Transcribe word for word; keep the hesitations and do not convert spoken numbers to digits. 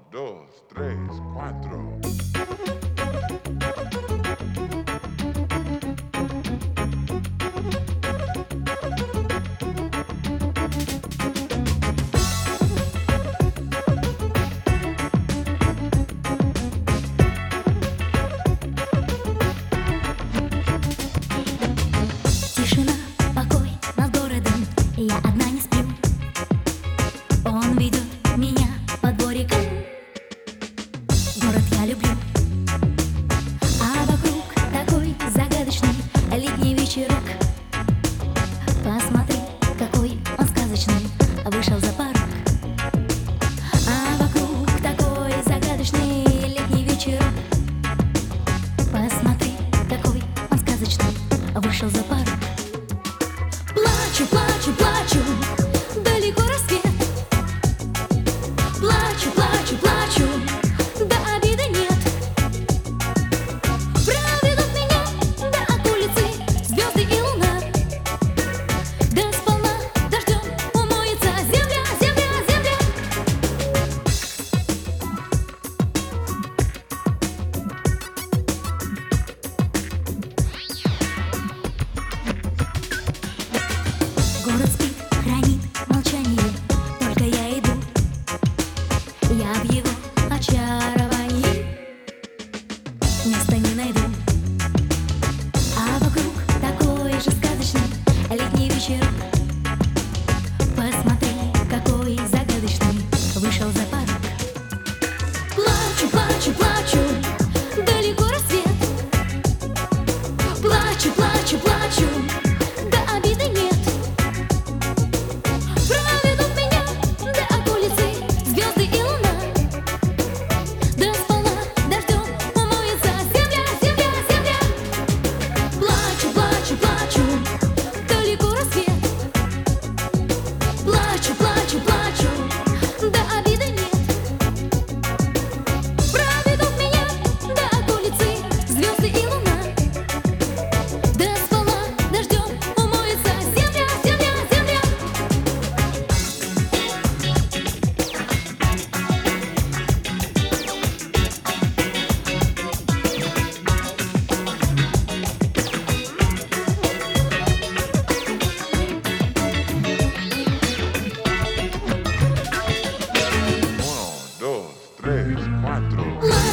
dos, tres, cuatro. Тишина, покой над городом, я одна не сплю. Он ведет меня по дворикам, город я люблю. А вокруг такой загадочный летний вечерок. Посмотри, какой он сказочный, вышел за порог. А вокруг такой загадочный летний вечерок. Посмотри, какой он сказочный, вышел за порог. Плачу, плачу, плачу, далеко рассвет. Плачу, плачу, плачу, да обиды нет. Проведут меня до околицы звезды и луна. Да сполна дождем умоется земля, земля, земля. Город спит, хранит молчание, только я иду. Я в его очаровании места не найду. А вокруг такой же сказочный летний вечерок. Посмотри, какой загадочный вышел за порог. Плачу, плачу, плачу, далеко рассвет. Плачу, плачу, плачу, да обиды нет. Проведут меня до околицы звезды и луна. Да сполна дождем умоется земля, земля, земля. Плачу, плачу, плачу, далеко рассвет. Плачу, плачу, плачу, да обиды нет. Проведут меня до околицы звезды и луна. Да сполна дождем умоется земля, земля, земля. Uno, dos, tres, cuatro.